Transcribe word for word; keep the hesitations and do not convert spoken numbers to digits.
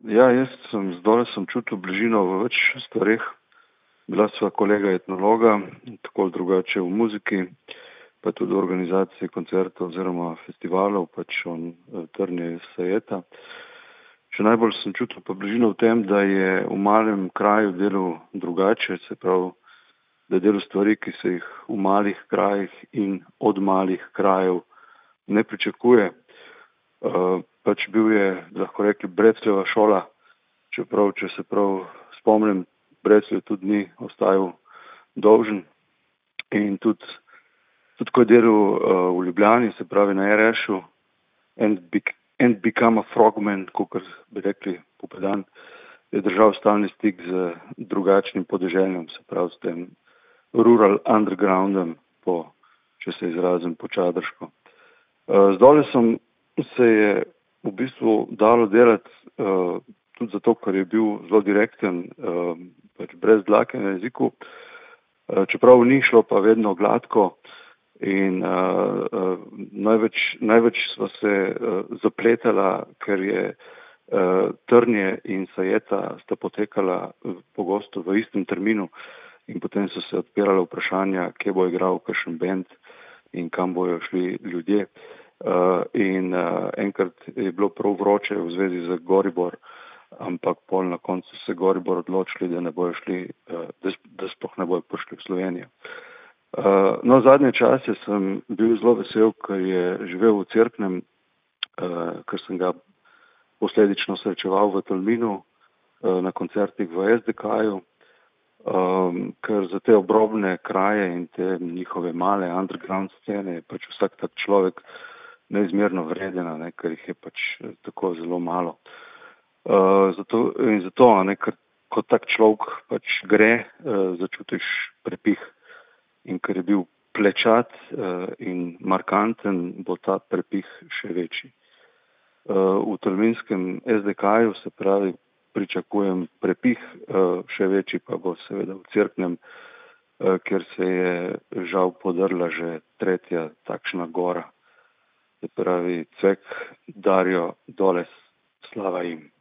Ja, jaz sem zdaj sem čutil bližino v več stvareh. Bila sva kolega etnologa, tako ali drugače v muziki, pa tudi v organizaciji koncertov oziroma festivalov, pač on Trnje iz Sajeta. Še najbolj sem čutil pa bližino v tem, da je v malem kraju delal drugače, se pravi, da je delal stvari, ki se jih v malih krajih in od malih krajev ne pričakuje. Uh, pač bil je, lahko rekli, Brecljeva šola, čeprav, če se prav spomnim, Brecljev tudi ni ostajal dolžen. In tudi, tudi ko je delal uh, v Ljubljani, se pravi na er eš-u, and, bec- and become a frogman, kakor bi rekli Popedan, je držal stalni stik z drugačnim podeželjem, se pravi s tem rural undergroundom, po, če se izrazim po čadrško. Uh, zdole sem se je v bistvu dalo delati uh, tudi zato, ker je bil zelo direkten, uh, pač brez dlake na jeziku, uh, čeprav ni šlo pa vedno gladko in uh, uh, največ, največ sva se uh, zapletala, ker je uh, Trnje in Sajeta sta potekala uh, pogosto v istem terminu in potem so se odpirala vprašanja, kje bo igral kakšen bend in kam bojo šli ljudje. Uh, in uh, enkrat je bilo prav vroče v zvezi z Goribor, ampak pol na koncu se Goribor odločili, da ne bojo šli, uh, da, da sploh ne bojo prišli v Slovenijo. Uh, no, zadnje čase sem bil zelo vesel, ker je živel v Cerknem, uh, ker sem ga posledično srečeval v Tolminu, uh, na koncertih v es de ka-ju, um, ker za te obrobne kraje in te njihove male underground scene je pač vsak tak človek neizmerno vredena, ne, ker jih je pač tako zelo malo. Uh, zato, in zato, ne, ker kot tak človek pač gre, uh, začutiš prepih. In ker je bil plečat uh, in markanten, bo ta prepih še večji. Uh, v tolminskem es de ka-ju, se pravi, pričakujem prepih, uh, še večji pa bo seveda v Cerknem, uh, kjer se je žal podrla že tretja takšna gora. Se pravi, Cvek, Darjo, Doles, slava jim.